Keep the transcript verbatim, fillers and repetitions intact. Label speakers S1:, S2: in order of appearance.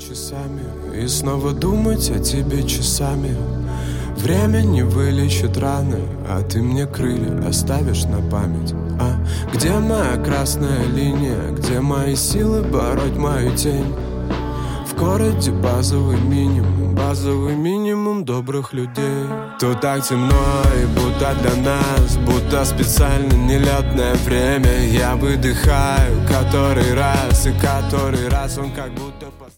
S1: часами и снова думать о тебе часами. Время не вылечит раны, а ты мне крылья оставишь на память. А где моя красная линия, где мои силы бороть мою тень? В городе базовый минимум, базовый минимум добрых людей. Тут так темно и будто для нас, будто специально нелетное время. Я выдыхаю который раз, и который раз он как будто